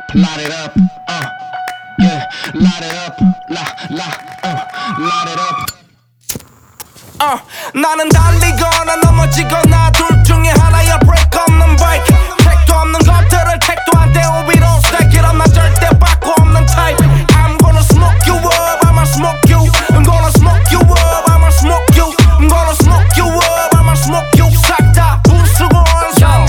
light it up, yeah, light it up, light it up. 나는 달리거나 넘어지거나 둘 중에 하나야 break 없는 bike 택도 없는 것들을 택도 안 떼고 we don't stack it up 나 절대 바꾸 없는 type I'm gonna smoke you up, I'ma smoke you I'm gonna smoke you up, I'ma smoke you I'm gonna smoke you up, I'ma smoke you 싹 다 부수고 원상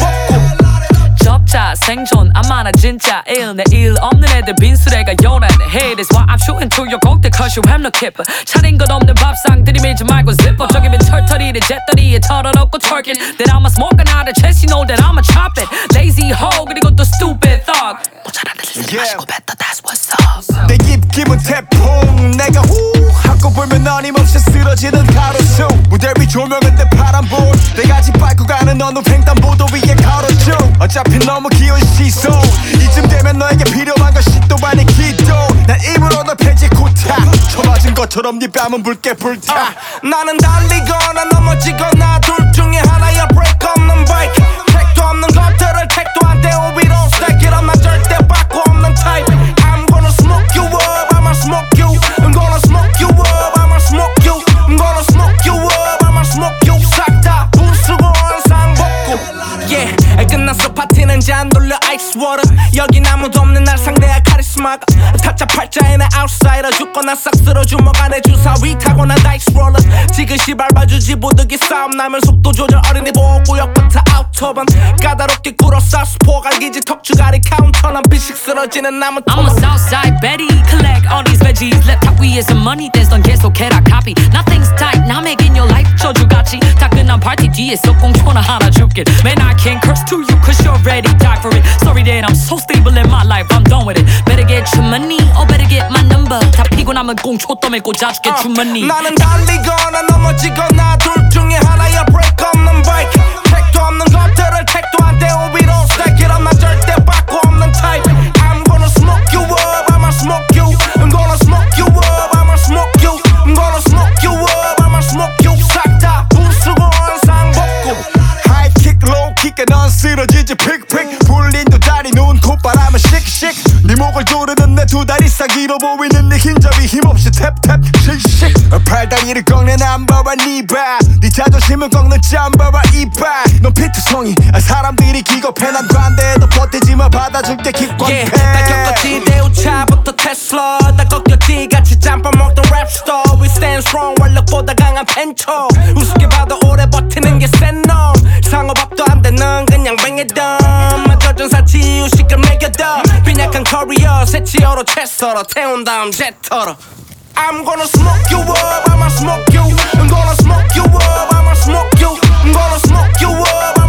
복구 접자 생존 안 많아 진짜 일 내일 없는 애들 빈수레가 요란해 Hey that's why I'm shooting to your 곡들 cause you have no keeper 차린 것 없는 밥상 들이밀지 말고 zipper 저기면 털털이를 잿더리에 털어놓고 twerking That I'ma smoke another chest you know that I'ma chop it Lazy hoe 그리고 또 stupid thug 모자란 데를 쓰지 마시고 뱉어 that's what's up 내 입김은 태풍 내가 후 하고 불면 어림없이 쓰러지는 가로수 무대 위 조명은 내 파란불 내가 집 밟고 가는 어느 횡단보도 위에 걸어줘 어차피 너무 귀여운 시선 이쯤 되면 너에게 필요한 것이 또 아니 기도 난 입으로 너 패지 구타 쳐맞은 것처럼 네 뺨은 붉게 불타 나는 달리거나 넘어지거나 둘 중에 하나야 break 없는 bike 택도 없는 것들을 택도 안 떼고 we don't stack it up 나 절대 바꾸 없는 type I'm gonna smoke you up I'ma smoke you I'm gonna smoke you up I'ma smoke you I'm gonna smoke you up I'ma smoke you 싹 다 부수고 원상 복구 yeah 끝났어 파티는 잔 돌려 ice water 여긴 아무도 없는 날 상대할 카리스마가 타짜 팔자에 나 outsider 죽거나 싹 쓸어 주먹 안에 주사위 타고 나 다이스 롤러 지그시 밟아주지 부득이 싸움 나면 속도 조절 어린이 보호구역부터 아우터반 까다롭게 굴어 사우스포 갈기지 턱주가리 카운터 난 비식 쓰러지는 나무 I'm a Southside Betty collect all these veggies 랩탑 위에서 money 댄스 넌 계속해라 copy Nothing's tight 나 making your life 저주같이 따끈한 파티 뒤에서 공초나 하나 줄게 Man I can't curse to you cause you already died for it Sorry that I'm so stable in my life I'm done with it Better get your money or better get my number 다 피고 나면 공초 떠밀 꽂아줄게 주머니 나는 달리거나 넘어지거나 둘 중에 하나야 break 없는 bike 택도 없는 것들을 택도 안 떼고 we don't stack it up 나 절대 바꾸 없는 type I'm gonna smoke you up I'ma smoke you I'm gonna smoke you up I'ma smoke you I'm gonna smoke you up I'ma smoke you 싹 다 부수고 원상 복구 high kick low kick에 넌 쓰러지지 픽픽 불린 두 다리 누운 콧바람은 씩씩 네 목을 조르는 내 두 다리 싸기로 보이는 내 흰접이 힘없이 탭탭 씩씩 팔다리를 꺾는 남바와 니바 네 자존심을 꺾는 짬바와 이빨 넌 피투성이 사람들이 기겁해 난 반대해도 버티지마 받아줄게 기권패 다 겪었지 대우차부터 테슬라 다 꺾였지 같이 짬밥 먹던 랩스터 We stand strong 원력보다 강한 펜초 우습게 봐도 오래 버티는 게 센 놈 상호밥도 안 되는 그냥 뱅에덤 맞춰준 사치 유식을 매겨둬 빈약한 커리어 새치어로 채 썰어 태운 다음 제터로 I'm gonna smoke you up I'ma smoke you I'm gonna smoke you up I'ma smoke you I'm gonna smoke you up